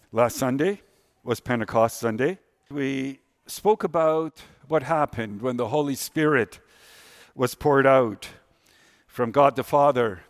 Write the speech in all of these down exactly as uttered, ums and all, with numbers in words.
Last Sunday was Pentecost Sunday. We spoke about what happened when the Holy Spirit was poured out from God the Father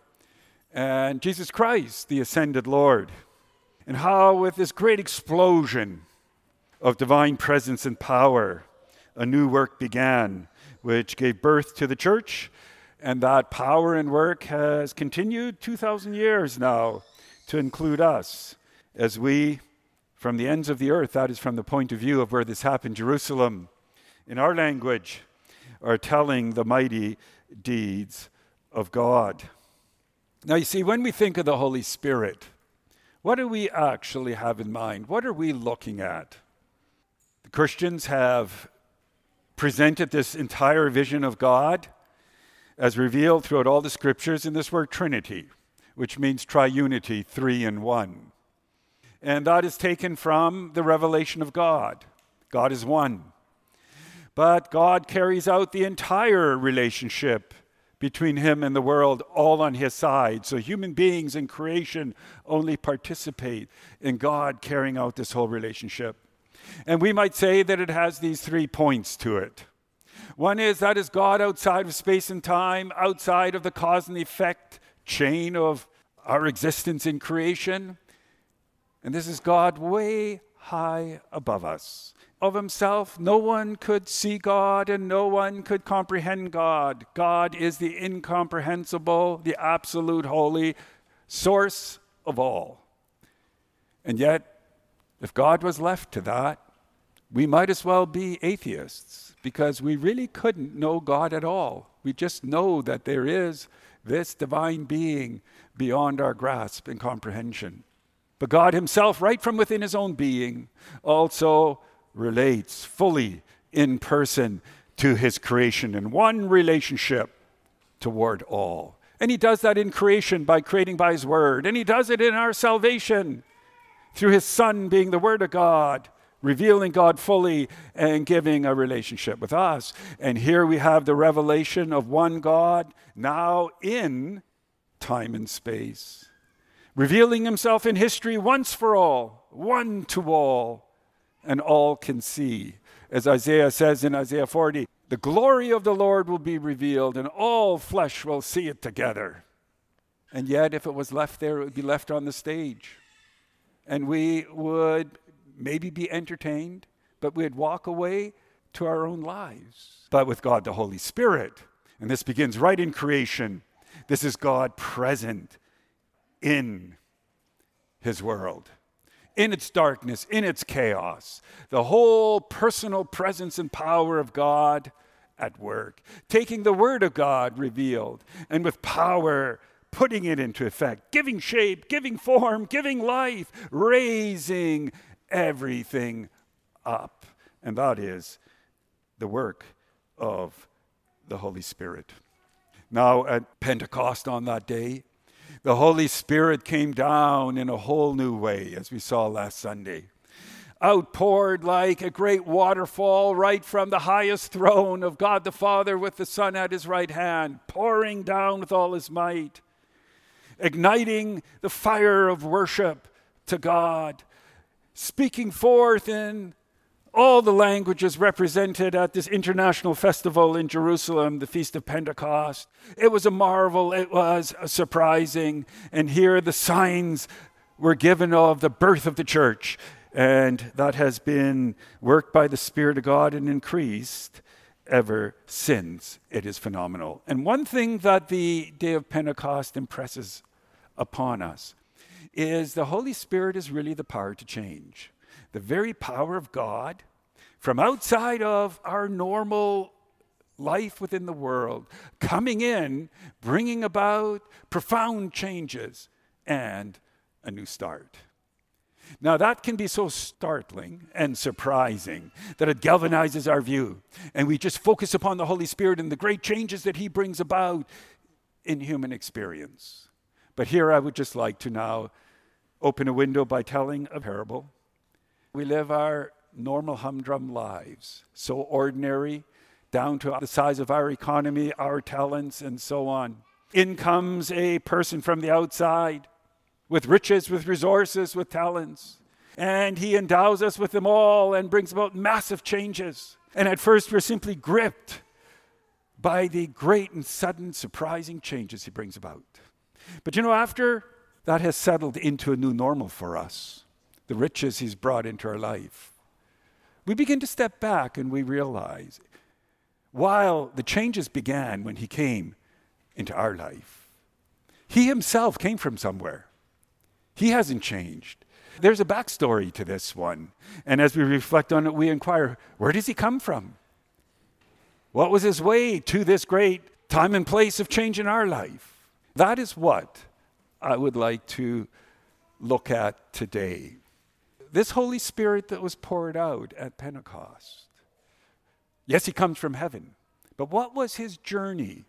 and Jesus Christ, the ascended Lord, and how with this great explosion of divine presence and power, a new work began, which gave birth to the church, and that power and work has continued two thousand years now to include us as we, from the ends of the earth, that is from the point of view of where this happened, Jerusalem, in our language, are telling the mighty deeds of God. Now, you see, when we think of the Holy Spirit, what do we actually have in mind? What are we looking at? The Christians have presented this entire vision of God as revealed throughout all the scriptures in this word Trinity, which means triunity, three in one. And that is taken from the revelation of God. God is one. But God carries out the entire relationship between him and the world, all on his side. So human beings in creation only participate in God carrying out this whole relationship. And we might say that it has these three points to it. One is that is God outside of space and time, outside of the cause and effect chain of our existence in creation. And this is God way high above us. Of himself, no one could see God and no one could comprehend God. God is the incomprehensible, the absolute holy source of all. And yet, if God was left to that, we might as well be atheists because we really couldn't know God at all. We just know that there is this divine being beyond our grasp and comprehension. But God himself, right from within his own being, also relates fully in person to his creation in one relationship toward all. And he does that in creation by creating by his word. And he does it in our salvation through his Son being the Word of God, revealing God fully and giving a relationship with us. And here we have the revelation of one God now in time and space, revealing himself in history once for all, one to all, and all can see. As Isaiah says in Isaiah forty, the glory of the Lord will be revealed and all flesh will see it together. And yet if it was left there, it would be left on the stage. And we would maybe be entertained, but we'd walk away to our own lives. But with God the Holy Spirit, and this begins right in creation, this is God present in his world, in its darkness, in its chaos, the whole personal presence and power of God at work, taking the word of God revealed, and with power putting it into effect, giving shape, giving form, giving life, raising everything up. And that is the work of the Holy Spirit. Now at Pentecost on that day, the Holy Spirit came down in a whole new way, as we saw last Sunday. Outpoured like a great waterfall right from the highest throne of God the Father with the Son at his right hand, pouring down with all his might, igniting the fire of worship to God, speaking forth in all the languages represented at this international festival in Jerusalem, the Feast of Pentecost. It was a marvel, it was surprising, and here the signs were given of the birth of the church, and that has been worked by the Spirit of God and increased ever since. It is phenomenal. And one thing that the day of Pentecost impresses upon us is the Holy Spirit is really the power to change. The very power of God from outside of our normal life within the world, coming in, bringing about profound changes and a new start. Now that can be so startling and surprising that it galvanizes our view, and we just focus upon the Holy Spirit and the great changes that he brings about in human experience. But here I would just like to now open a window by telling a parable. We live our normal humdrum lives, so ordinary, down to the size of our economy, our talents, and so on. In comes a person from the outside with riches, with resources, with talents. and he endows us with them all and brings about massive changes. And at first we're simply gripped by the great and sudden surprising changes he brings about. But you know, after that has settled into a new normal for us, the riches he's brought into our life, we begin to step back and we realize, while the changes began when he came into our life, he himself came from somewhere. He hasn't changed. There's a backstory to this one. And as we reflect on it, we inquire, where does he come from? What was his way to this great time and place of change in our life? That is what I would like to look at today. This Holy Spirit that was poured out at Pentecost. Yes, he comes from heaven. But what was his journey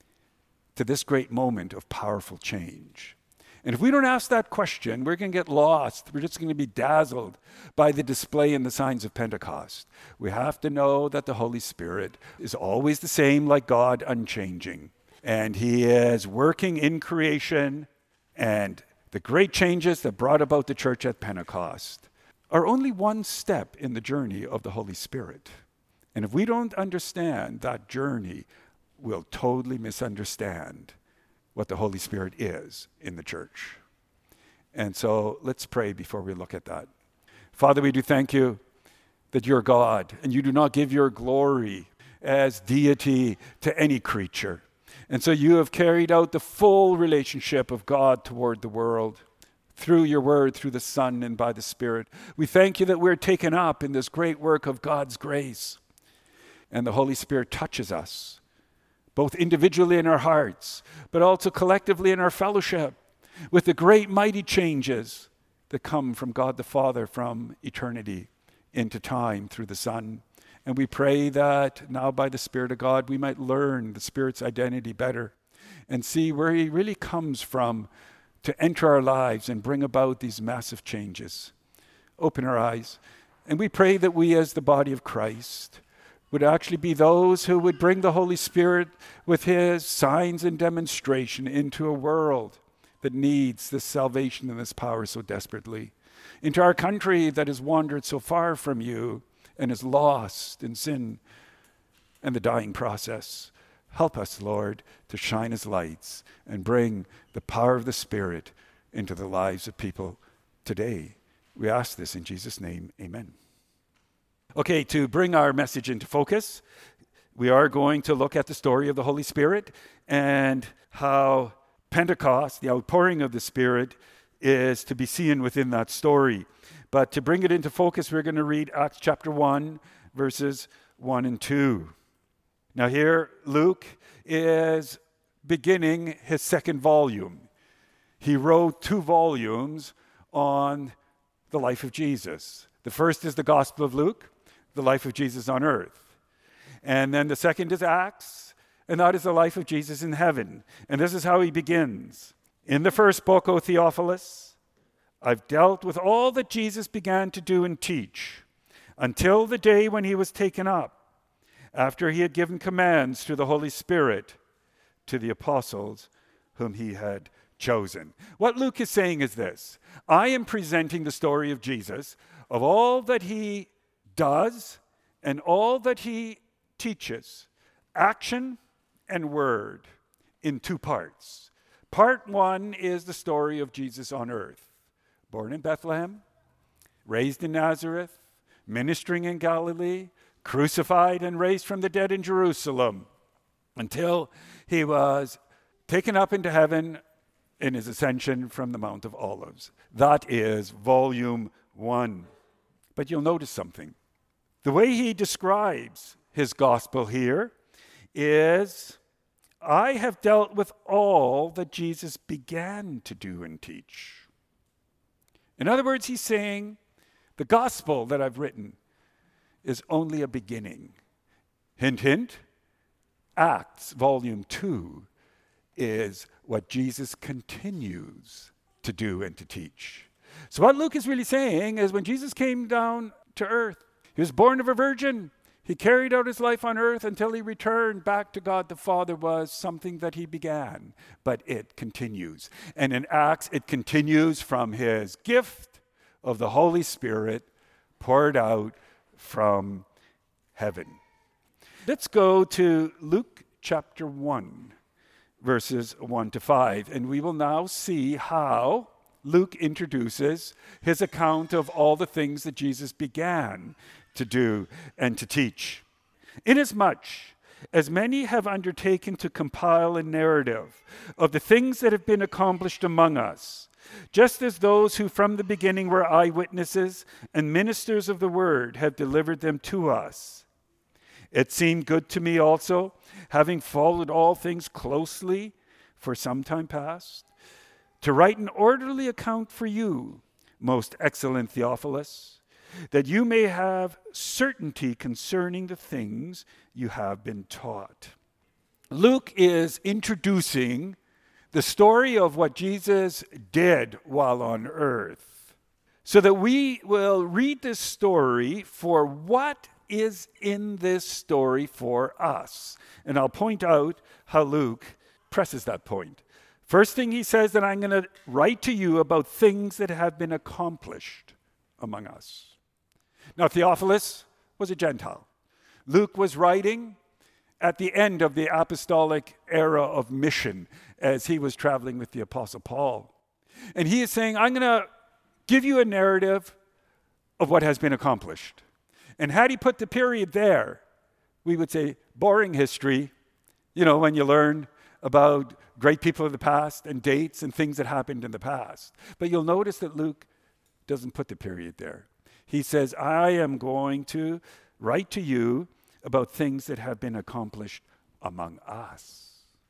to this great moment of powerful change? And if we don't ask that question, we're going to get lost. We're just going to be dazzled by the display and the signs of Pentecost. We have to know that the Holy Spirit is always the same, like God, unchanging. And he is working in creation, and the great changes that brought about the church at Pentecost are only one step in the journey of the Holy Spirit. And if we don't understand that journey, we'll totally misunderstand what the Holy Spirit is in the church. And so let's pray before we look at that. Father, we do thank you that you're God, and you do not give your glory as deity to any creature. And so you have carried out the full relationship of God toward the world through your word, through the Son, and by the Spirit. We thank you that we're taken up in this great work of God's grace. And the Holy Spirit touches us, both individually in our hearts, but also collectively in our fellowship, with the great mighty changes that come from God the Father from eternity into time through the Son. And we pray that now by the Spirit of God, we might learn the Spirit's identity better and see where he really comes from to enter our lives and bring about these massive changes. Open our eyes. And we pray that we as the body of Christ would actually be those who would bring the Holy Spirit with his signs and demonstration into a world that needs this salvation and this power so desperately, into our country that has wandered so far from you and is lost in sin and the dying process. Help us, Lord, to shine as lights and bring the power of the Spirit into the lives of people today. We ask this in Jesus' name, amen. Okay, to bring our message into focus, we are going to look at the story of the Holy Spirit and how Pentecost, the outpouring of the Spirit, is to be seen within that story. But to bring it into focus, we're going to read Acts chapter one, verses one and two. Now here, Luke is beginning his second volume. He wrote two volumes on the life of Jesus. The first is the Gospel of Luke, the life of Jesus on earth. And then the second is Acts, and that is the life of Jesus in heaven. And this is how he begins. In the first book, O Theophilus, I've dealt with all that Jesus began to do and teach until the day when he was taken up, after he had given commands through the Holy Spirit to the apostles whom he had chosen. What Luke is saying is this: I am presenting the story of Jesus, of all that he does and all that he teaches, action and word, in two parts. Part one is the story of Jesus on earth, born in Bethlehem, raised in Nazareth, ministering in Galilee, crucified and raised from the dead in Jerusalem, until he was taken up into heaven in his ascension from the Mount of Olives. That is volume one. But you'll notice something. The way he describes his gospel here is, I have dealt with all that Jesus began to do and teach. In other words, he's saying, the gospel that I've written is only a beginning. Hint, hint, Acts volume two is what Jesus continues to do and to teach. So what Luke is really saying is, when Jesus came down to earth, he was born of a virgin. He carried out his life on earth until he returned back to God the Father, was something that he began, but it continues. And in Acts, it continues from his gift of the Holy Spirit poured out from heaven. Let's go to Luke chapter one, verses one to five, and we will now see how Luke introduces his account of all the things that Jesus began to do and to teach. Inasmuch as many have undertaken to compile a narrative of the things that have been accomplished among us, just as those who from the beginning were eyewitnesses and ministers of the word have delivered them to us. It seemed good to me also, having followed all things closely for some time past, to write an orderly account for you, most excellent Theophilus, that you may have certainty concerning the things you have been taught. Luke is introducing the story of what Jesus did while on earth, so that we will read this story for what is in this story for us. And I'll point out how Luke presses that point. First thing he says, that I'm going to write to you about things that have been accomplished among us. Now, Theophilus was a Gentile. Luke was writing at the end of the apostolic era of mission as he was traveling with the Apostle Paul. And he is saying, I'm going to give you a narrative of what has been accomplished. And had he put the period there, we would say boring history, you know, when you learn about great people of the past and dates and things that happened in the past. But you'll notice that Luke doesn't put the period there. He says, I am going to write to you about things that have been accomplished among us.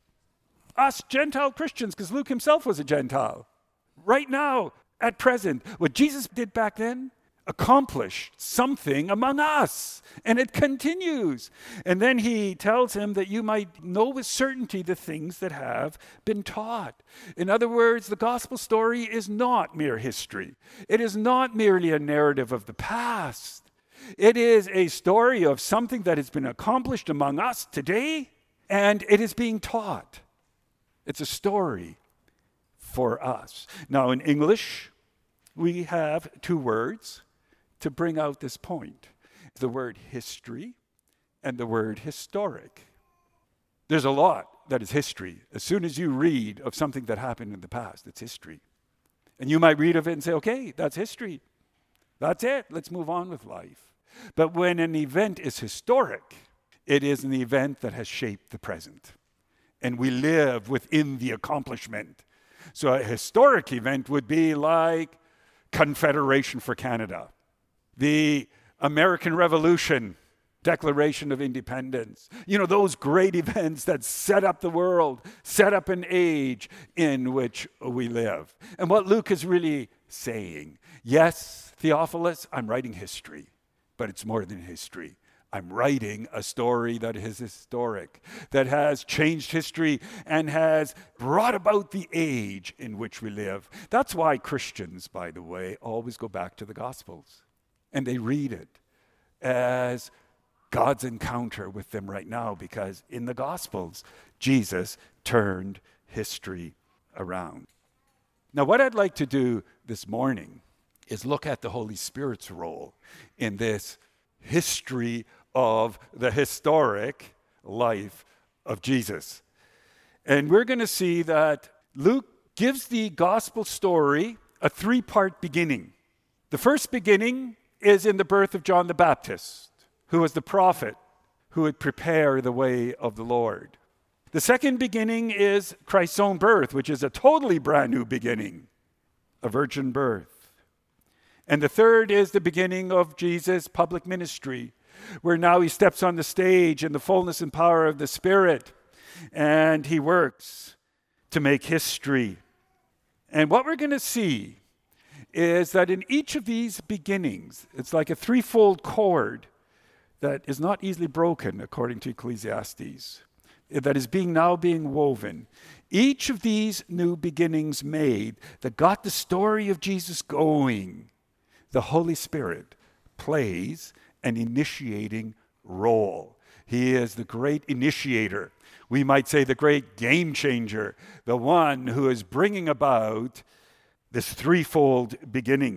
Us Gentile Christians, because Luke himself was a Gentile. Right now, at present, what Jesus did back then accomplished something among us, and it continues. And then he tells him that you might know with certainty the things that have been taught. In other words, the gospel story is not mere history. It is not merely a narrative of the past. It is a story of something that has been accomplished among us today, and it is being taught. It's a story for us. Now, in English, we have two words to bring out this point: the word history and the word historic. There's a lot that is history. As soon as you read of something that happened in the past, it's history. And you might read of it and say, okay, that's history. That's it. Let's move on with life. But when an event is historic, it is an event that has shaped the present. And we live within the accomplishment. So a historic event would be like Confederation for Canada, the American Revolution, Declaration of Independence. You know, those great events that set up the world, set up an age in which we live. And what Luke is really saying, yes, Theophilus, I'm writing history, but it's more than history. I'm writing a story that is historic, that has changed history and has brought about the age in which we live. That's why Christians, by the way, always go back to the Gospels. And they read it as God's encounter with them right now, because in the Gospels, Jesus turned history around. Now, what I'd like to do this morning is look at the Holy Spirit's role in this history of the historic life of Jesus. And we're going to see that Luke gives the gospel story a three-part beginning. The first beginning is in the birth of John the Baptist, who was the prophet who would prepare the way of the Lord. The second beginning is Christ's own birth, which is a totally brand new beginning, a virgin birth. And the third is the beginning of Jesus' public ministry, where now he steps on the stage in the fullness and power of the Spirit, and he works to make history. And what we're going to see is that in each of these beginnings, it's like a threefold cord that is not easily broken, according to Ecclesiastes, that is being now being woven. Each of these new beginnings made that got the story of Jesus going, the Holy Spirit plays an initiating role. He is the great initiator. We might say the great game changer, the one who is bringing about this threefold beginning.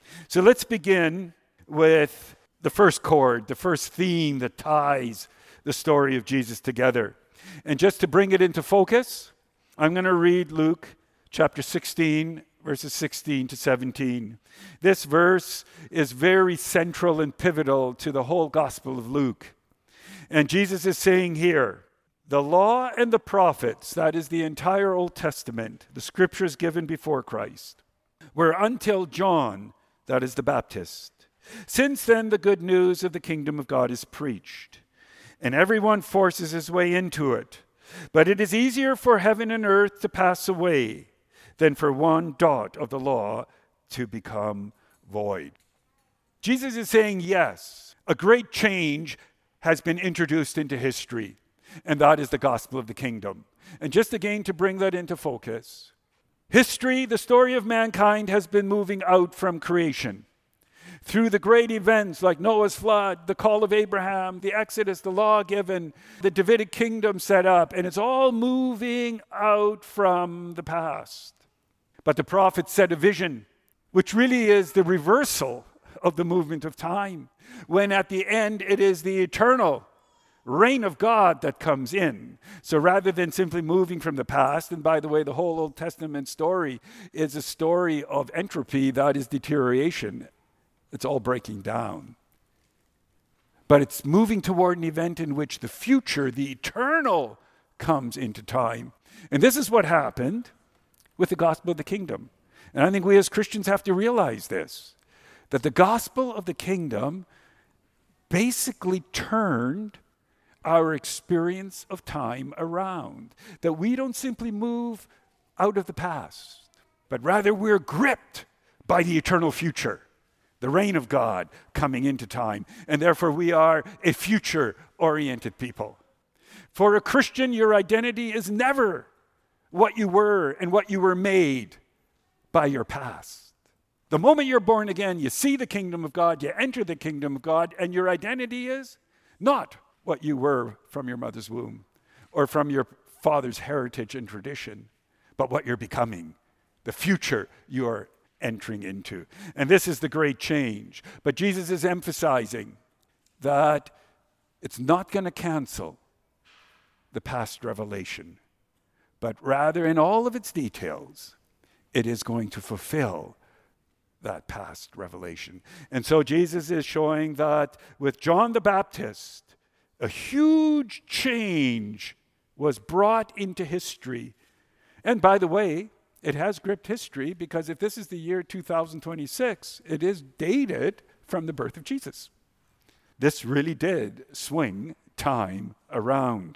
So let's begin with the first chord, the first theme that ties the story of Jesus together. And just to bring it into focus, I'm going to read Luke chapter sixteen, verses sixteen to seventeen. This verse is very central and pivotal to the whole Gospel of Luke. And Jesus is saying here, the law and the prophets, that is the entire Old Testament, the scriptures given before Christ, were until John, that is the Baptist. Since then, the good news of the kingdom of God is preached, and everyone forces his way into it. But it is easier for heaven and earth to pass away than for one dot of the law to become void. Jesus is saying, yes, a great change has been introduced into history, and that is the gospel of the kingdom. And just again to bring that into focus, history, the story of mankind, has been moving out from creation. Through the great events like Noah's flood, the call of Abraham, the Exodus, the law given, the Davidic kingdom set up, and it's all moving out from the past. But the prophet set a vision, which really is the reversal of the movement of time, when at the end it is the eternal reign of God that comes in. So rather than simply moving from the past, and by the way, the whole Old Testament story is a story of entropy, that is deterioration. It's all breaking down. But it's moving toward an event in which the future, the eternal, comes into time. And this is what happened with the gospel of the kingdom. And I think we as Christians have to realize this, that the gospel of the kingdom basically turned our experience of time around. That we don't simply move out of the past, but rather we're gripped by the eternal future, the reign of God coming into time. And therefore we are a future-oriented people. For a Christian, your identity is never what you were and what you were made by your past. The moment you're born again, you see the kingdom of God, you enter the kingdom of God, and your identity is not what you were from your mother's womb or from your father's heritage and tradition, but what you're becoming, the future you're entering into. And this is the great change. But Jesus is emphasizing that it's not going to cancel the past revelation, but rather in all of its details, it is going to fulfill that past revelation. And so Jesus is showing that with John the Baptist, a huge change was brought into history. And by the way, it has gripped history, because if this is the year two thousand twenty-six, it is dated from the birth of Jesus. This really did swing time around.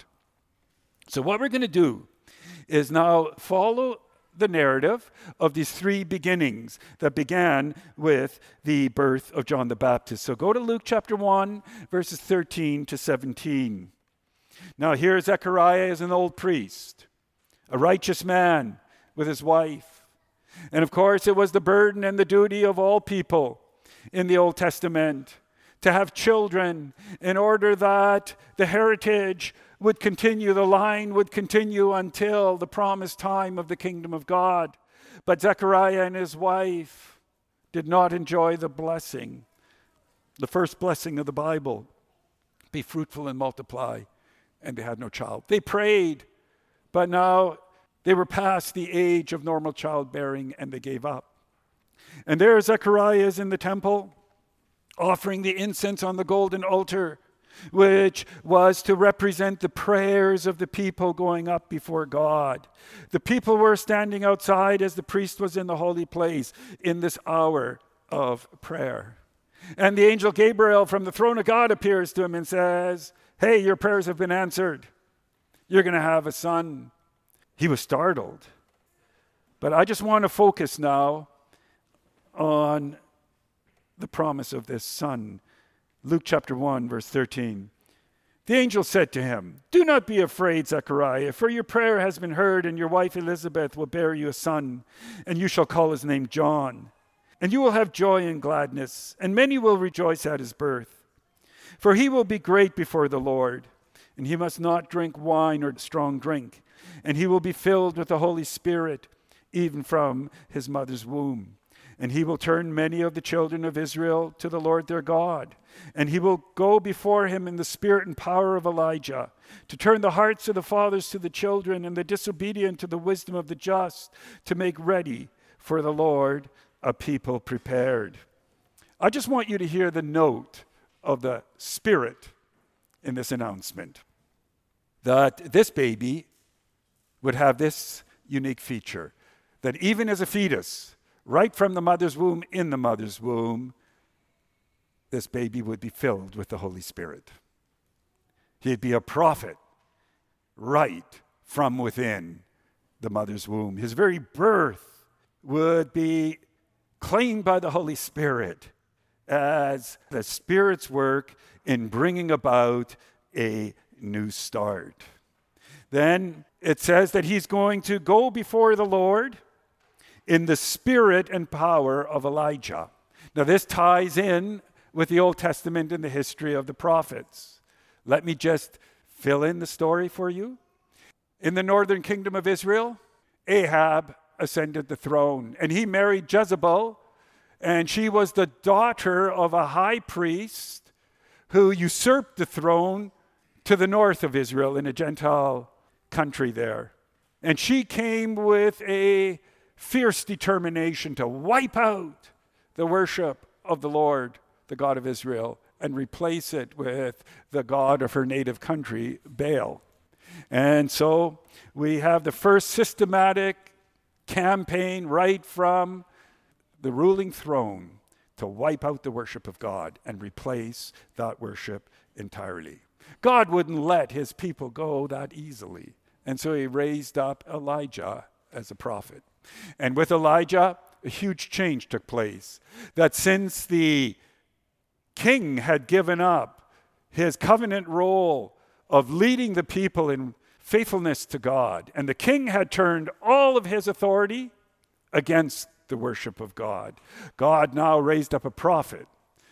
So what we're going to do is now follow the narrative of these three beginnings that began with the birth of John the Baptist. So go to Luke chapter one, verses thirteen to seventeen. Now here Zechariah is an old priest, a righteous man with his wife. And of course it was the burden and the duty of all people in the Old Testament to have children in order that the heritage would continue, the line would continue until the promised time of the kingdom of God. But Zechariah and his wife did not enjoy the blessing, the first blessing of the Bible, be fruitful and multiply, and they had no child. They prayed, but now they were past the age of normal childbearing, and they gave up. And there Zechariah is in the temple, offering the incense on the golden altar, which was to represent the prayers of the people going up before God. The people were standing outside as the priest was in the holy place in this hour of prayer. And the angel Gabriel from the throne of God appears to him and says, "Hey, your prayers have been answered. You're going to have a son." He was startled. But I just want to focus now on the promise of this son. Luke chapter one, verse thirteen. The angel said to him, "Do not be afraid, Zechariah, for your prayer has been heard, and your wife Elizabeth will bear you a son, and you shall call his name John. And you will have joy and gladness, and many will rejoice at his birth. For he will be great before the Lord, and he must not drink wine or strong drink, and he will be filled with the Holy Spirit, even from his mother's womb. And he will turn many of the children of Israel to the Lord their God. And he will go before him in the spirit and power of Elijah, to turn the hearts of the fathers to the children and the disobedient to the wisdom of the just, to make ready for the Lord a people prepared. I just want you to hear the note of the Spirit in this announcement, that this baby would have this unique feature, that even as a fetus, right from the mother's womb, in the mother's womb, this baby would be filled with the Holy Spirit. He'd be a prophet right from within the mother's womb. His very birth would be claimed by the Holy Spirit as the Spirit's work in bringing about a new start. Then it says that he's going to go before the Lord in the spirit and power of Elijah. Now, this ties in with the Old Testament and the history of the prophets. Let me just fill in the story for you. In the northern kingdom of Israel, Ahab ascended the throne, and he married Jezebel, and she was the daughter of a high priest who usurped the throne to the north of Israel in a Gentile country there. And she came with a fierce determination to wipe out the worship of the Lord, the God of Israel, and replace it with the God of her native country, Baal. And so we have the first systematic campaign right from the ruling throne to wipe out the worship of God and replace that worship entirely. God wouldn't let his people go that easily. And so he raised up Elijah as a prophet. And with Elijah, a huge change took place. That since the king had given up his covenant role of leading the people in faithfulness to God, and the king had turned all of his authority against the worship of God, God now raised up a prophet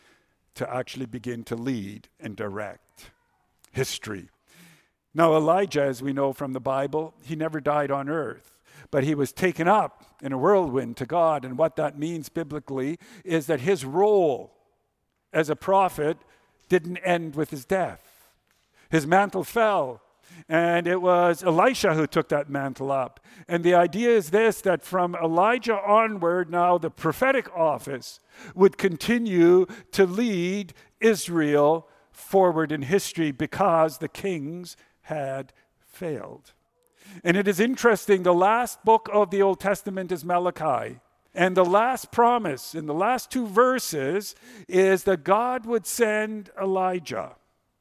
to actually begin to lead and direct history. Now, Elijah, as we know from the Bible, he never died on earth. But he was taken up in a whirlwind to God. And what that means biblically is that his role as a prophet didn't end with his death. His mantle fell. And it was Elisha who took that mantle up. And the idea is this, that from Elijah onward, now the prophetic office would continue to lead Israel forward in history because the kings had failed. And it is interesting, the last book of the Old Testament is Malachi. And the last promise in the last two verses is that God would send Elijah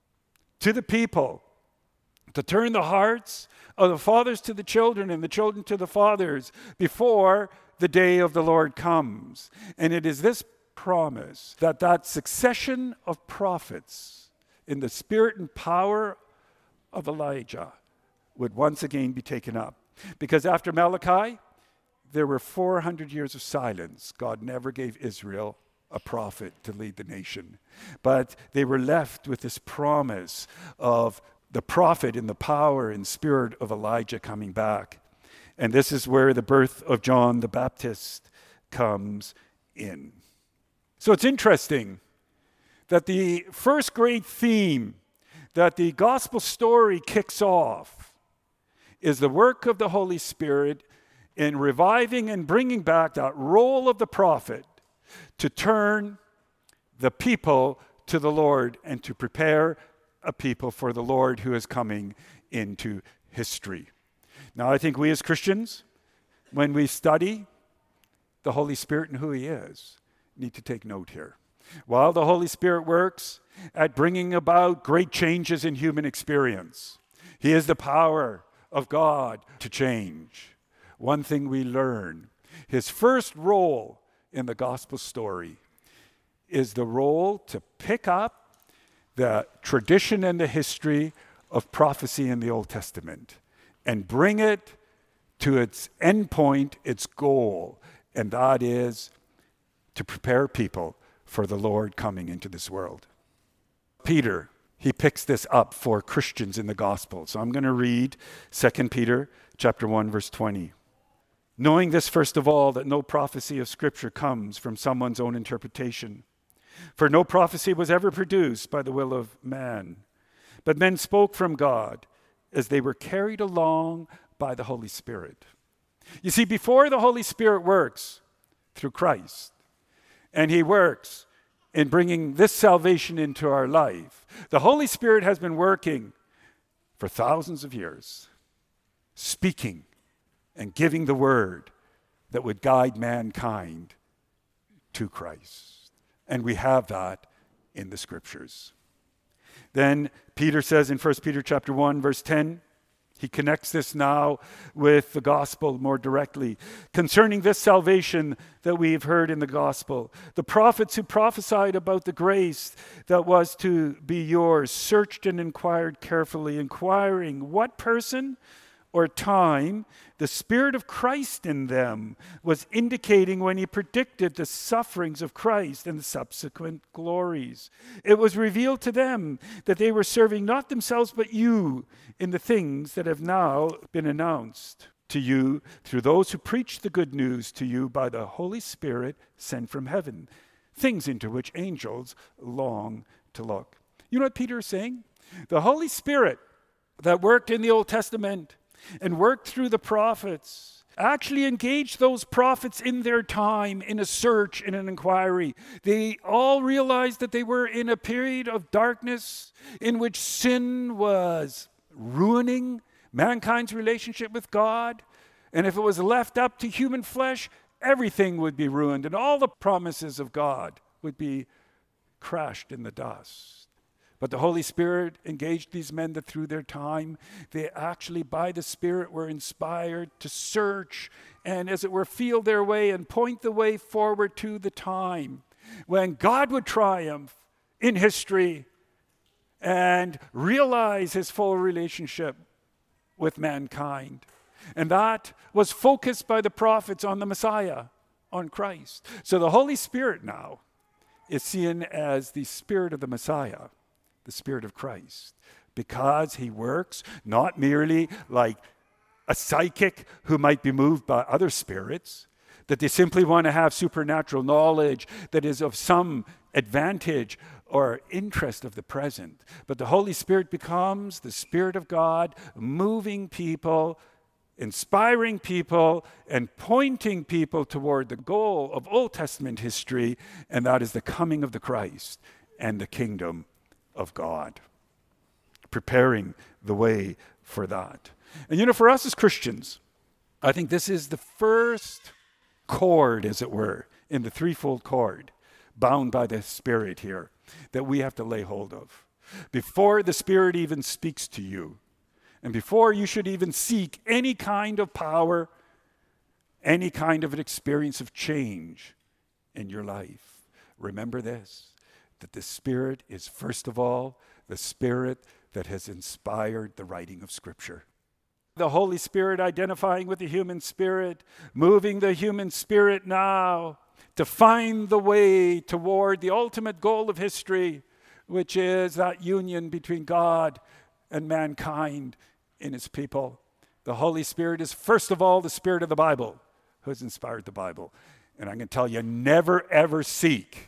to the people to turn the hearts of the fathers to the children and the children to the fathers before the day of the Lord comes. And it is this promise that that succession of prophets in the spirit and power of Elijah would once again be taken up. Because after Malachi, there were four hundred years of silence. God never gave Israel a prophet to lead the nation. But they were left with this promise of the prophet in the power and spirit of Elijah coming back. And this is where the birth of John the Baptist comes in. So it's interesting that the first great theme that the gospel story kicks off is the work of the Holy Spirit in reviving and bringing back that role of the prophet to turn the people to the Lord and to prepare a people for the Lord who is coming into history. Now, I think we as Christians, when we study the Holy Spirit and who he is, need to take note here. While the Holy Spirit works at bringing about great changes in human experience, he is the power of God to change. One thing we learn, his first role in the gospel story is the role to pick up the tradition and the history of prophecy in the Old Testament and bring it to its end point, its goal, and that is to prepare people for the Lord coming into this world. Peter, he picks this up for Christians in the gospel. So I'm going to read Second Peter chapter one, verse twenty. Knowing this, first of all, that no prophecy of Scripture comes from someone's own interpretation. For no prophecy was ever produced by the will of man, but men spoke from God as they were carried along by the Holy Spirit. You see, before the Holy Spirit works through Christ, and he works in bringing this salvation into our life, the Holy Spirit has been working for thousands of years, speaking and giving the word that would guide mankind to Christ. And we have that in the Scriptures. Then Peter says in First Peter chapter one, verse ten, he connects this now with the gospel more directly. Concerning this salvation that we've heard in the gospel, the prophets who prophesied about the grace that was to be yours searched and inquired carefully, inquiring what person or time the Spirit of Christ in them was indicating when he predicted the sufferings of Christ and the subsequent glories. It was revealed to them that they were serving not themselves but you in the things that have now been announced to you through those who preach the good news to you by the Holy Spirit sent from heaven, things into which angels long to look. You know what Peter is saying? The Holy Spirit that worked in the Old Testament and worked through the prophets, actually engaged those prophets in their time in a search, in an inquiry. They all realized that they were in a period of darkness in which sin was ruining mankind's relationship with God. And if it was left up to human flesh, everything would be ruined and all the promises of God would be crushed in the dust. But the Holy Spirit engaged these men that through their time, they actually by the Spirit were inspired to search and as it were feel their way and point the way forward to the time when God would triumph in history and realize his full relationship with mankind. And that was focused by the prophets on the Messiah, on Christ. So the Holy Spirit now is seen as the Spirit of the Messiah, the Spirit of Christ, because he works not merely like a psychic who might be moved by other spirits, that they simply want to have supernatural knowledge that is of some advantage or interest of the present. But the Holy Spirit becomes the Spirit of God, moving people, inspiring people, and pointing people toward the goal of Old Testament history, and that is the coming of the Christ and the kingdom of God, preparing the way for that. And you know, for us as Christians, I think this is the first cord, as it were, in the threefold cord, bound by the Spirit here, that we have to lay hold of. Before the Spirit even speaks to you, and before you should even seek any kind of power, any kind of an experience of change in your life, remember this, that the Spirit is first of all the Spirit that has inspired the writing of Scripture. The Holy Spirit identifying with the human spirit, moving the human spirit now to find the way toward the ultimate goal of history, which is that union between God and mankind in his people. The Holy Spirit is first of all the Spirit of the Bible, who has inspired the Bible. And I can tell you, never ever seek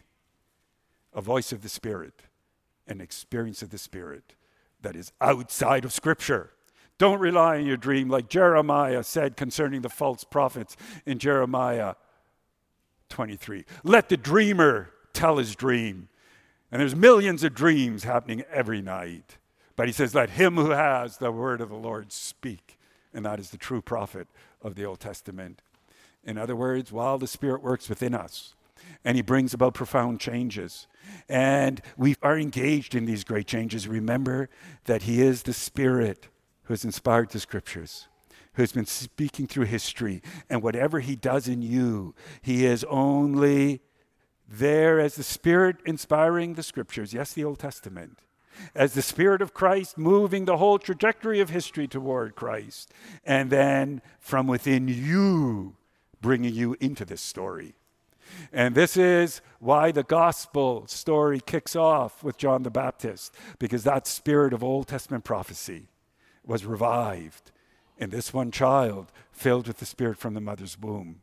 a voice of the Spirit, an experience of the Spirit that is outside of Scripture. Don't rely on your dream like Jeremiah said concerning the false prophets in Jeremiah twenty-three. Let the dreamer tell his dream. And there's millions of dreams happening every night. But he says, let him who has the word of the Lord speak. And that is the true prophet of the Old Testament. In other words, while the Spirit works within us, and he brings about profound changes, and we are engaged in these great changes, remember that he is the Spirit who has inspired the Scriptures, who has been speaking through history, and whatever he does in you, he is only there as the Spirit inspiring the Scriptures, yes, the Old Testament, as the Spirit of Christ moving the whole trajectory of history toward Christ, and then from within you, bringing you into this story. And this is why the gospel story kicks off with John the Baptist, because that spirit of Old Testament prophecy was revived in this one child filled with the Spirit from the mother's womb.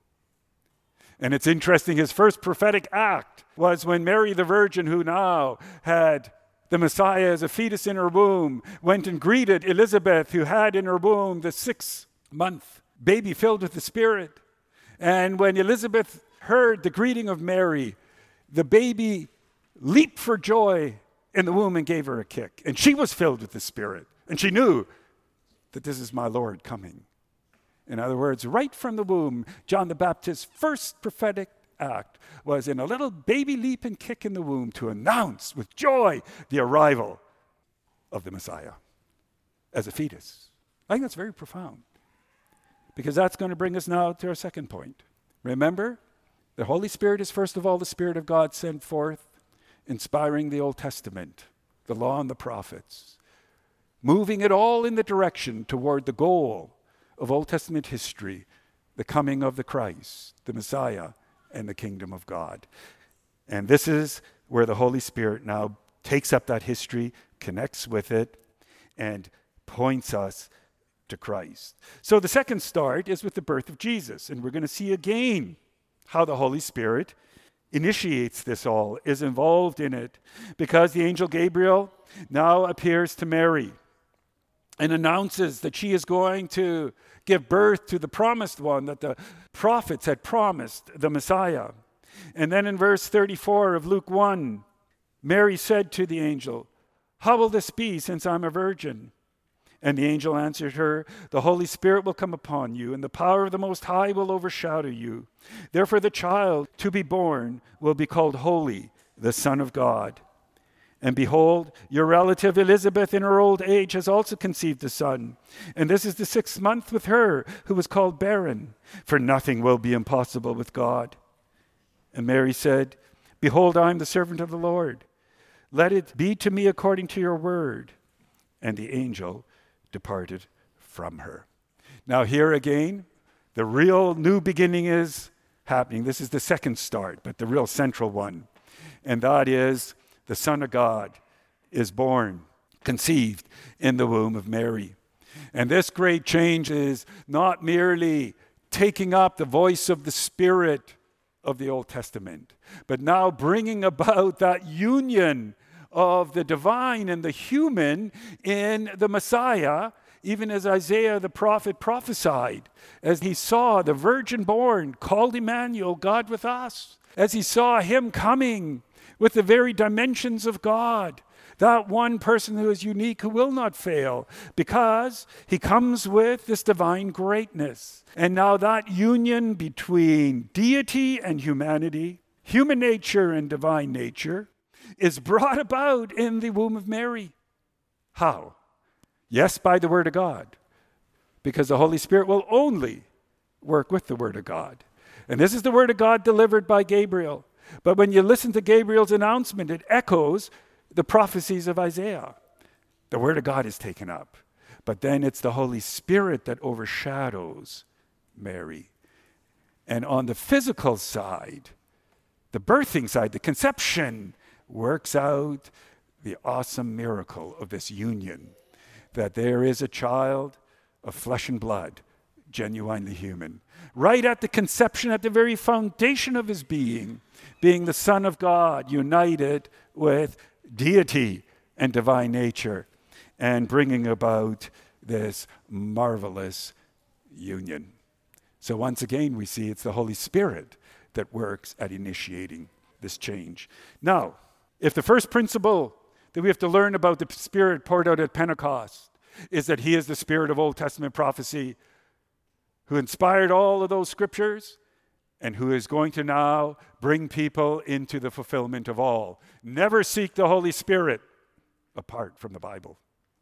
And it's interesting, his first prophetic act was when Mary the Virgin, who now had the Messiah as a fetus in her womb, went and greeted Elizabeth, who had in her womb the six-month baby filled with the Spirit. And when Elizabeth heard the greeting of Mary, the baby leaped for joy in the womb and gave her a kick. And she was filled with the Spirit. And she knew that this is my Lord coming. In other words, right from the womb, John the Baptist's first prophetic act was in a little baby leap and kick in the womb to announce with joy the arrival of the Messiah as a fetus. I think that's very profound, because that's going to bring us now to our second point. Remember, the Holy Spirit is first of all the Spirit of God sent forth, inspiring the Old Testament, the law and the prophets, moving it all in the direction toward the goal of Old Testament history, the coming of the Christ, the Messiah, and the kingdom of God. And this is where the Holy Spirit now takes up that history, connects with it, and points us to Christ. So the second start is with the birth of Jesus, and we're going to see again how the Holy Spirit initiates this all, is involved in it, because the angel Gabriel now appears to Mary and announces that she is going to give birth to the promised one that the prophets had promised, the Messiah. And then in verse thirty-four of Luke one, Mary said to the angel, "How will this be, since I'm a virgin?" And the angel answered her, "The Holy Spirit will come upon you, and the power of the Most High will overshadow you. Therefore the child to be born will be called Holy, the Son of God. And behold, your relative Elizabeth in her old age has also conceived a son. And this is the sixth month with her who was called barren, for nothing will be impossible with God." And Mary said, "Behold, I am the servant of the Lord. Let it be to me according to your word." And the angel departed from her. Now here again, the real new beginning is happening. This is the second start, but the real central one. And that is the Son of God is born, conceived in the womb of Mary. And this great change is not merely taking up the voice of the Spirit of the Old Testament, but now bringing about that union of the divine and the human in the Messiah, even as Isaiah the prophet prophesied, as he saw the virgin born, called Emmanuel, God with us, as he saw him coming with the very dimensions of God, that one person who is unique, who will not fail, because he comes with this divine greatness. And now that union between deity and humanity, human nature and divine nature, is brought about in the womb of Mary. How? Yes, by the Word of God, because the Holy Spirit will only work with the Word of God. And this is the Word of God delivered by Gabriel. But when you listen to Gabriel's announcement, it echoes the prophecies of Isaiah. The Word of God is taken up. But then it's the Holy Spirit that overshadows Mary. And on the physical side, the birthing side, the conception, works out the awesome miracle of this union, that there is a child of flesh and blood, genuinely human, right at the conception, at the very foundation of his being, being the Son of God, united with deity and divine nature, and bringing about this marvelous union. So once again, we see it's the Holy Spirit that works at initiating this change. Now, if the first principle that we have to learn about the Spirit poured out at Pentecost is that he is the Spirit of Old Testament prophecy, who inspired all of those scriptures, and who is going to now bring people into the fulfillment of all. Never seek the Holy Spirit apart from the Bible.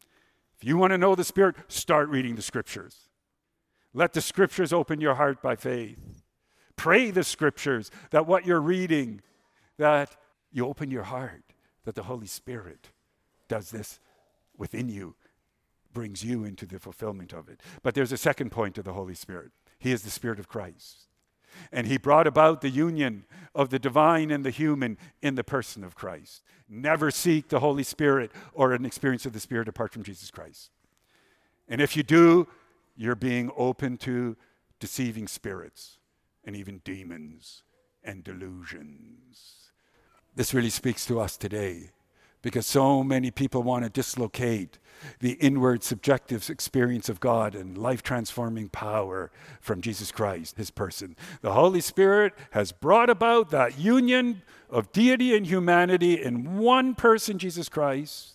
If you want to know the Spirit, start reading the scriptures. Let the scriptures open your heart by faith. Pray the scriptures, that what you're reading, that you open your heart, that the Holy Spirit does this within you, brings you into the fulfillment of it. But there's a second point to the Holy Spirit. He is the Spirit of Christ. And he brought about the union of the divine and the human in the person of Christ. Never seek the Holy Spirit or an experience of the Spirit apart from Jesus Christ. And if you do, you're being open to deceiving spirits and even demons and delusions. This really speaks to us today because so many people want to dislocate the inward subjective experience of God and life-transforming power from Jesus Christ, his person. The Holy Spirit has brought about that union of deity and humanity in one person, Jesus Christ,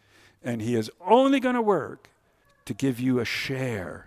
and he is only going to work to give you a share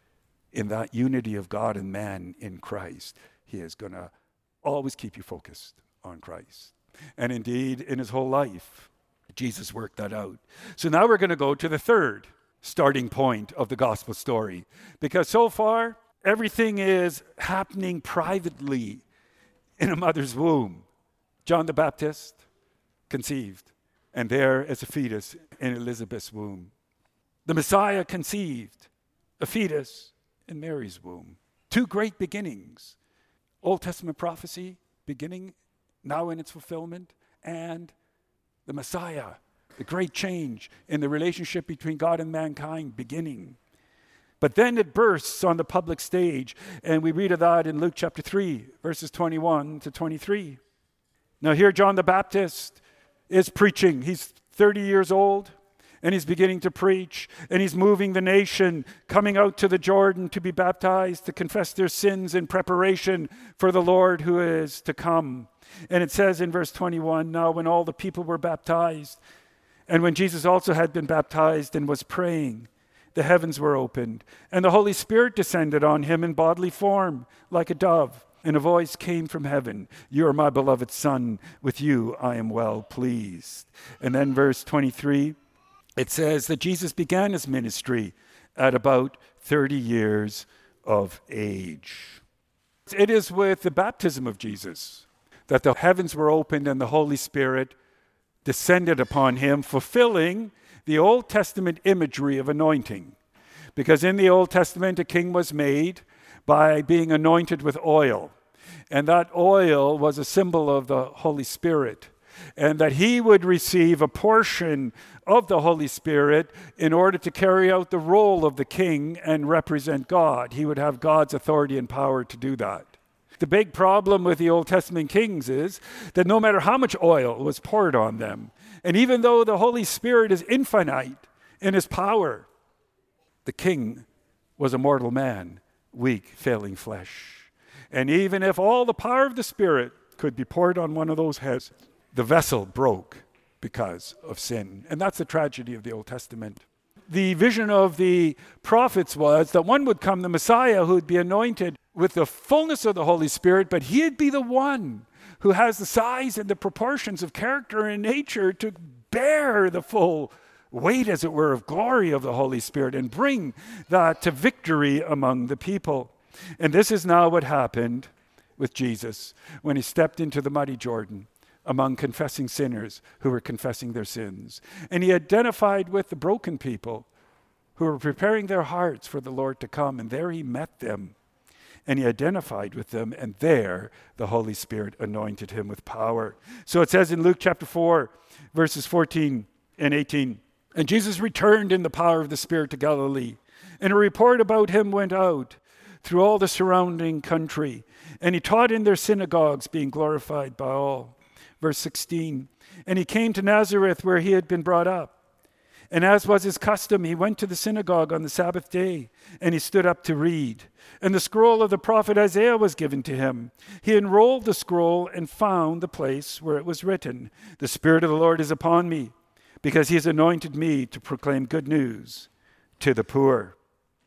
in that unity of God and man in Christ. He is going to always keep you focused on Christ. And indeed, in his whole life, Jesus worked that out. So now we're going to go to the third starting point of the gospel story. Because so far, everything is happening privately in a mother's womb. John the Baptist conceived, and there as a fetus in Elizabeth's womb. The Messiah conceived, a fetus in Mary's womb. Two great beginnings. Old Testament prophecy beginning now in its fulfillment, and the Messiah, the great change in the relationship between God and mankind beginning. But then it bursts on the public stage, and we read of that in Luke chapter three, verses twenty-one to twenty-three. Now here John the Baptist is preaching. He's thirty years old, and he's beginning to preach, and he's moving the nation, coming out to the Jordan to be baptized, to confess their sins in preparation for the Lord who is to come. And it says in verse twenty-one, now when all the people were baptized, and when Jesus also had been baptized and was praying, the heavens were opened, and the Holy Spirit descended on him in bodily form, like a dove. And a voice came from heaven, you are my beloved Son, with you I am well pleased. And then verse twenty-three, it says that Jesus began his ministry at about thirty years of age. It is with the baptism of Jesus that the heavens were opened and the Holy Spirit descended upon him, fulfilling the Old Testament imagery of anointing. Because in the Old Testament, a king was made by being anointed with oil. And that oil was a symbol of the Holy Spirit. And that he would receive a portion of the Holy Spirit in order to carry out the role of the king and represent God. He would have God's authority and power to do that. The big problem with the Old Testament kings is that no matter how much oil was poured on them, and even though the Holy Spirit is infinite in his power, the king was a mortal man, weak, failing flesh. And even if all the power of the Spirit could be poured on one of those heads, the vessel broke because of sin. And that's the tragedy of the Old Testament. The vision of the prophets was that one would come, the Messiah, who would be anointed with the fullness of the Holy Spirit, but he'd be the one who has the size and the proportions of character and nature to bear the full weight, as it were, of glory of the Holy Spirit and bring that to victory among the people. And this is now what happened with Jesus when he stepped into the muddy Jordan among confessing sinners who were confessing their sins. And he identified with the broken people who were preparing their hearts for the Lord to come. And there he met them. And he identified with them, and there the Holy Spirit anointed him with power. So it says in Luke chapter four, verses fourteen and eighteen, and Jesus returned in the power of the Spirit to Galilee, and a report about him went out through all the surrounding country, and he taught in their synagogues, being glorified by all. Verse sixteen, and he came to Nazareth where he had been brought up. And as was his custom, he went to the synagogue on the Sabbath day, and he stood up to read. And the scroll of the prophet Isaiah was given to him. He unrolled the scroll and found the place where it was written, the Spirit of the Lord is upon me, because he has anointed me to proclaim good news to the poor.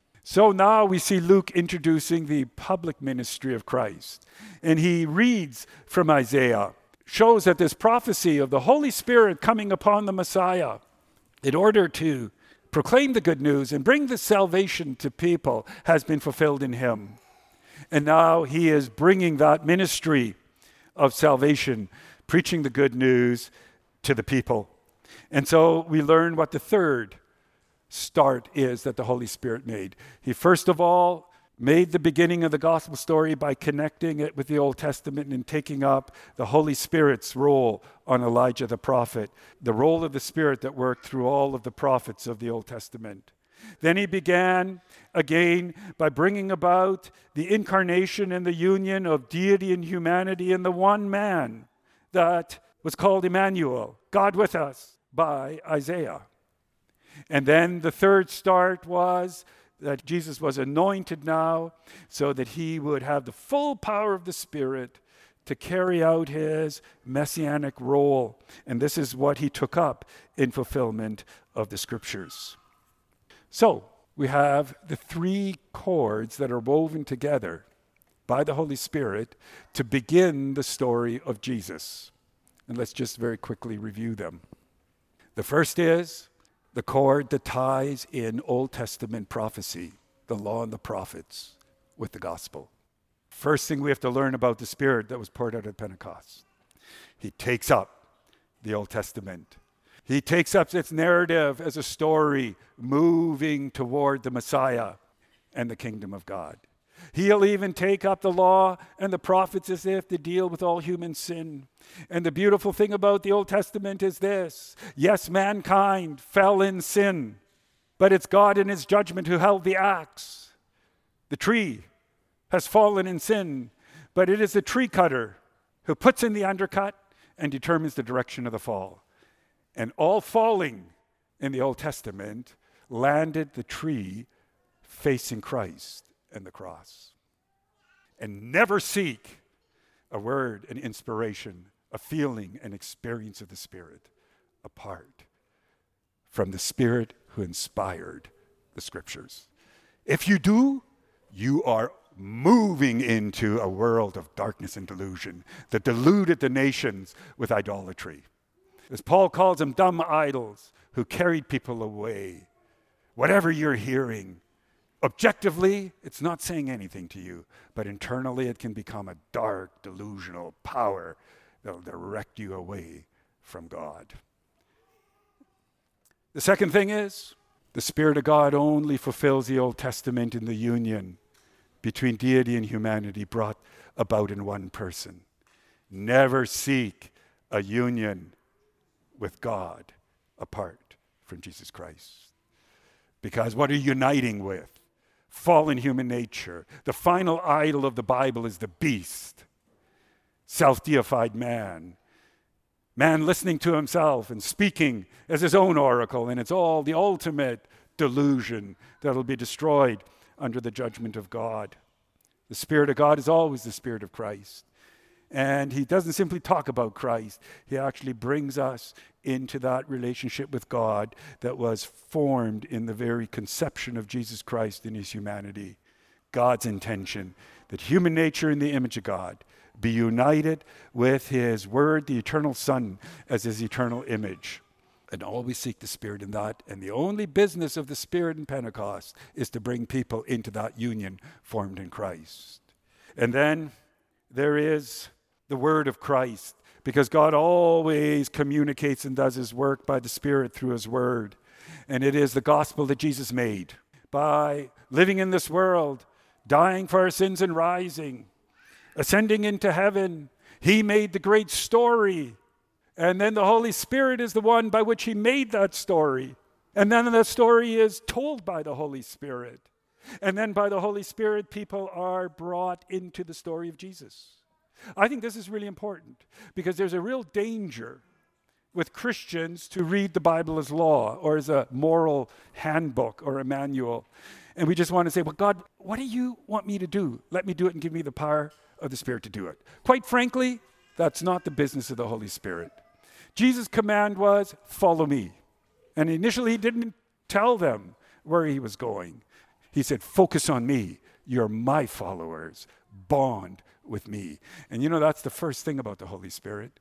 So now we see Luke introducing the public ministry of Christ. And he reads from Isaiah, shows that this prophecy of the Holy Spirit coming upon the Messiah in order to proclaim the good news and bring the salvation to people has been fulfilled in him. And now he is bringing that ministry of salvation, preaching the good news to the people. And so we learn what the third start is that the Holy Spirit made. He first of all made the beginning of the gospel story by connecting it with the Old Testament and taking up the Holy Spirit's role on Elijah the prophet, the role of the Spirit that worked through all of the prophets of the Old Testament. Then he began again by bringing about the incarnation and the union of deity and humanity in the one man that was called Emmanuel, God with us, by Isaiah. And then the third start was that Jesus was anointed now so that he would have the full power of the Spirit to carry out his messianic role. And this is what he took up in fulfillment of the Scriptures. So we have the three chords that are woven together by the Holy Spirit to begin the story of Jesus. And let's just very quickly review them. The first is the cord that ties in Old Testament prophecy, the law and the prophets, with the gospel. First thing we have to learn about the Spirit that was poured out at Pentecost. He takes up the Old Testament. He takes up its narrative as a story moving toward the Messiah and the kingdom of God. He'll even take up the law and the prophets as if to deal with all human sin. And the beautiful thing about the Old Testament is this. Yes, mankind fell in sin, but it's God in his judgment who held the axe. The tree has fallen in sin, but it is the tree cutter who puts in the undercut and determines the direction of the fall. And all falling in the Old Testament landed the tree facing Christ and the cross. And never seek a word, an inspiration, a feeling, an experience of the Spirit apart from the Spirit who inspired the Scriptures. If you do, you are moving into a world of darkness and delusion that deluded the nations with idolatry. As Paul calls them, dumb idols who carried people away. Whatever you're hearing, objectively, it's not saying anything to you, but internally it can become a dark, delusional power that will direct you away from God. The second thing is, the Spirit of God only fulfills the Old Testament in the union between deity and humanity brought about in one person. Never seek a union with God apart from Jesus Christ. Because what are you uniting with? Fallen human nature. The final idol of the Bible is the beast, self-deified man. Man listening to himself and speaking as his own oracle, and it's all the ultimate delusion that will be destroyed under the judgment of God. The Spirit of God is always the Spirit of Christ. And he doesn't simply talk about Christ. He actually brings us into that relationship with God that was formed in the very conception of Jesus Christ in his humanity. God's intention that human nature in the image of God be united with his Word, the eternal Son, as his eternal image. And always seek the Spirit in that. And the only business of the Spirit in Pentecost is to bring people into that union formed in Christ. And then there is the Word of Christ, because God always communicates and does his work by the Spirit through his Word. And it is the gospel that Jesus made by living in this world, dying for our sins and rising, ascending into heaven. He made the great story. And then the Holy Spirit is the one by which he made that story. And then the story is told by the Holy Spirit. And then by the Holy Spirit, people are brought into the story of Jesus. I think this is really important because there's a real danger with Christians to read the Bible as law or as a moral handbook or a manual. And we just want to say, well, God, what do you want me to do? Let me do it and give me the power of the Spirit to do it. Quite frankly, that's not the business of the Holy Spirit. Jesus' command was, follow me. And initially he didn't tell them where he was going. He said, focus on me. You're my followers. Bond with me. And you know, that's the first thing about the Holy Spirit.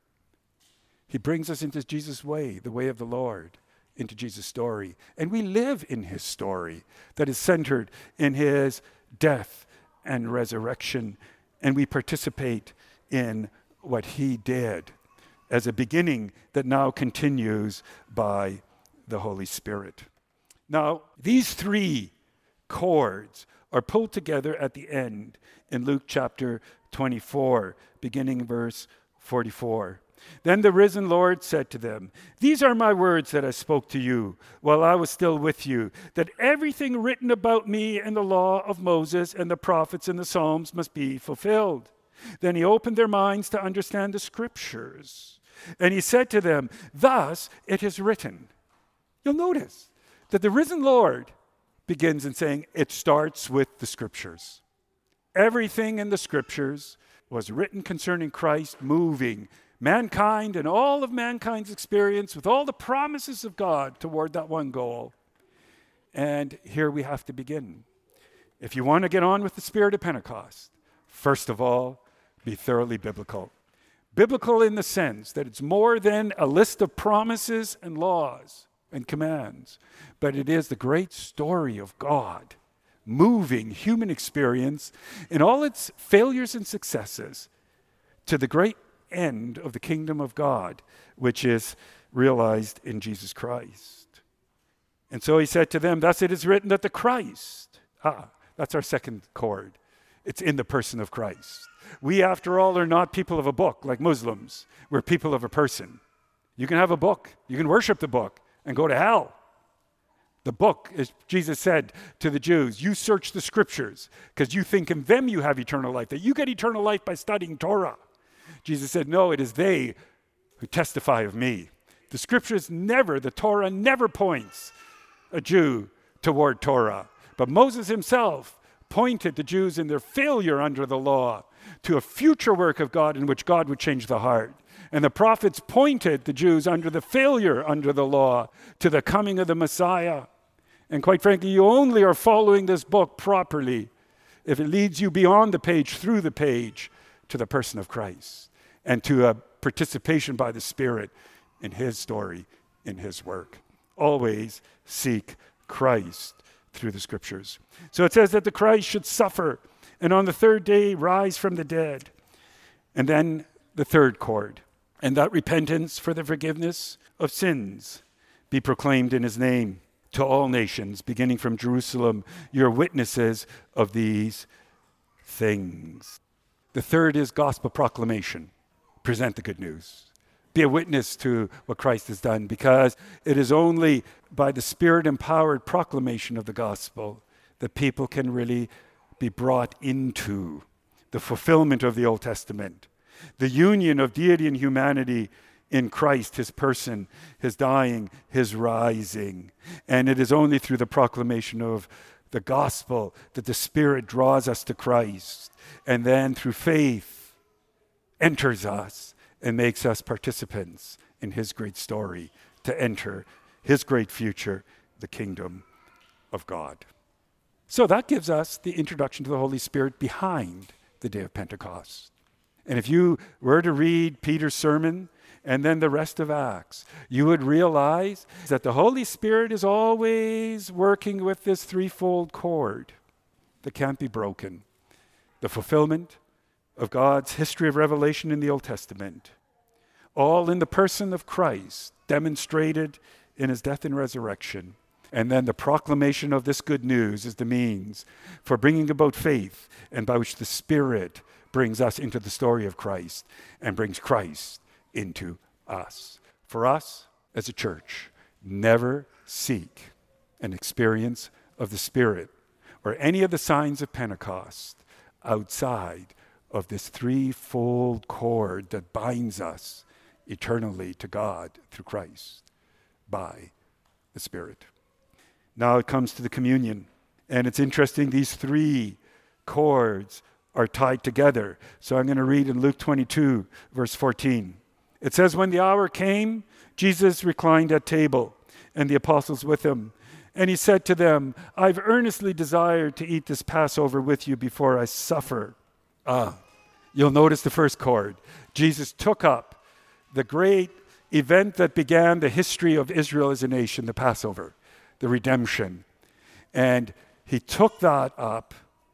He brings us into Jesus' way, the way of the Lord, into Jesus' story. And we live in his story that is centered in his death and resurrection. And we participate in what he did as a beginning that now continues by the Holy Spirit. Now, these three chords are pulled together at the end in Luke chapter twenty-four, beginning verse forty-four. Then the risen Lord said to them, "These are my words that I spoke to you while I was still with you, that everything written about me in the law of Moses and the prophets and the Psalms must be fulfilled." Then he opened their minds to understand the scriptures. And he said to them, "Thus it is written." You'll notice that the risen Lord begins in saying it starts with the scriptures. Everything in the scriptures was written concerning Christ, moving mankind and all of mankind's experience with all the promises of God toward that one goal. And here we have to begin. If you want to get on with the spirit of Pentecost, first of all, be thoroughly biblical. Biblical in the sense that it's more than a list of promises and laws and commands, but it is the great story of God, moving human experience in all its failures and successes to the great end of the kingdom of God, which is realized in Jesus Christ. And so he said to them, "Thus it is written that the Christ," ah, that's our second chord. It's in the person of Christ. We, after all, are not people of a book like Muslims. We're people of a person. You can have a book. You can worship the book and go to hell. The book, as Jesus said to the Jews, you search the scriptures because you think in them you have eternal life, that you get eternal life by studying Torah. Jesus said, no, it is they who testify of me. The scriptures never, the Torah never points a Jew toward Torah. But Moses himself pointed the Jews in their failure under the law to a future work of God in which God would change the heart. And the prophets pointed the Jews under the failure under the law to the coming of the Messiah. And quite frankly, you only are following this book properly if it leads you beyond the page, through the page, to the person of Christ and to a participation by the Spirit in his story, in his work. Always seek Christ through the scriptures. So it says that the Christ should suffer and on the third day rise from the dead. And then the third chord, and that repentance for the forgiveness of sins be proclaimed in his name to all nations, beginning from Jerusalem, you're witnesses of these things. The third is gospel proclamation. Present the good news. Be a witness to what Christ has done, because it is only by the Spirit-empowered proclamation of the gospel that people can really be brought into the fulfillment of the Old Testament, the union of deity and humanity in Christ, his person, his dying, his rising. And it is only through the proclamation of the gospel that the Spirit draws us to Christ, and then through faith enters us and makes us participants in his great story to enter his great future, the kingdom of God. So that gives us the introduction to the Holy Spirit behind the day of Pentecost. And if you were to read Peter's sermon and then the rest of Acts, you would realize that the Holy Spirit is always working with this threefold cord that can't be broken. The fulfillment of God's history of revelation in the Old Testament, all in the person of Christ, demonstrated in his death and resurrection. And then the proclamation of this good news is the means for bringing about faith, and by which the Spirit brings us into the story of Christ and brings Christ into us. For us, as a church, never seek an experience of the Spirit or any of the signs of Pentecost outside of this threefold cord that binds us eternally to God through Christ by the Spirit. Now it comes to the communion. And it's interesting, these three cords are tied together. So I'm going to read in Luke twenty-two, verse fourteen. It says, when the hour came, Jesus reclined at table, and the apostles with him. And he said to them, I've earnestly desired to eat this Passover with you before I suffer. Ah, you'll notice the first chord. Jesus took up the great event that began the history of Israel as a nation, the Passover, the redemption. And he took that up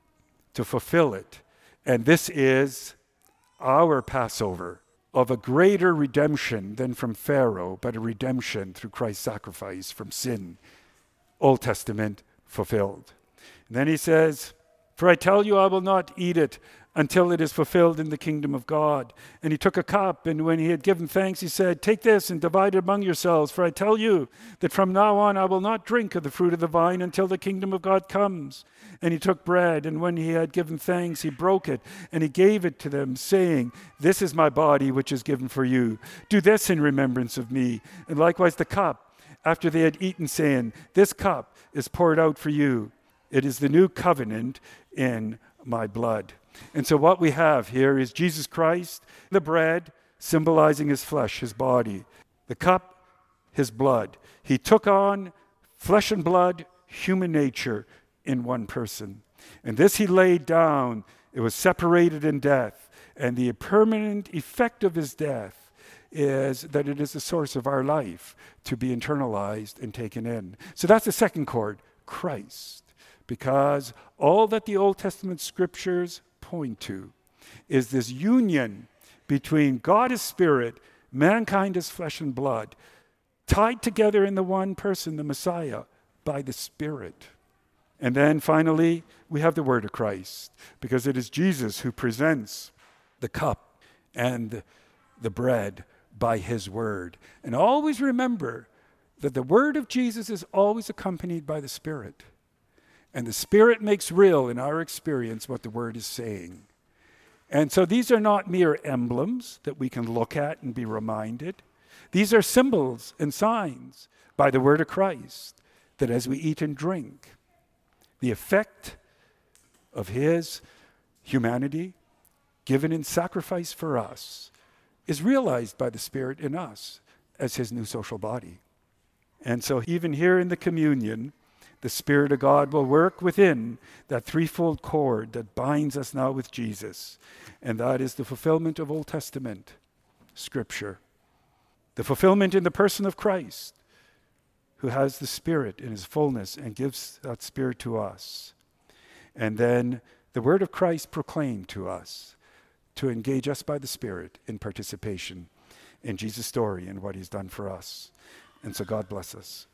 to fulfill it. And this is our Passover of a greater redemption than from Pharaoh, but a redemption through Christ's sacrifice from sin. Old Testament fulfilled. And then he says, for I tell you, I will not eat it until it is fulfilled in the kingdom of God. And he took a cup, and when he had given thanks, he said, take this and divide it among yourselves, for I tell you that from now on I will not drink of the fruit of the vine until the kingdom of God comes. And he took bread, and when he had given thanks, he broke it, and he gave it to them, saying, this is my body, which is given for you. Do this in remembrance of me. And likewise the cup, after they had eaten, saying, this cup is poured out for you. It is the new covenant in my blood. And so what we have here is Jesus Christ, the bread, symbolizing his flesh, his body. The cup, his blood. He took on flesh and blood, human nature in one person. And this he laid down. It was separated in death. And the permanent effect of his death is that it is the source of our life to be internalized and taken in. So that's the second chord, Christ. Because all that the Old Testament scriptures point to is this union between God as spirit, mankind as flesh and blood, tied together in the one person, the Messiah, by the Spirit. And then finally, we have the word of Christ, because it is Jesus who presents the cup and the bread by his word. And always remember that the word of Jesus is always accompanied by the Spirit. And the Spirit makes real in our experience what the Word is saying. And so these are not mere emblems that we can look at and be reminded. These are symbols and signs by the Word of Christ that as we eat and drink, the effect of his humanity given in sacrifice for us is realized by the Spirit in us as his new social body. And so even here in the communion, the Spirit of God will work within that threefold cord that binds us now with Jesus. And that is the fulfillment of Old Testament Scripture. The fulfillment in the person of Christ, who has the Spirit in his fullness and gives that Spirit to us. And then the word of Christ proclaimed to us to engage us by the Spirit in participation in Jesus' story and what he's done for us. And so God bless us.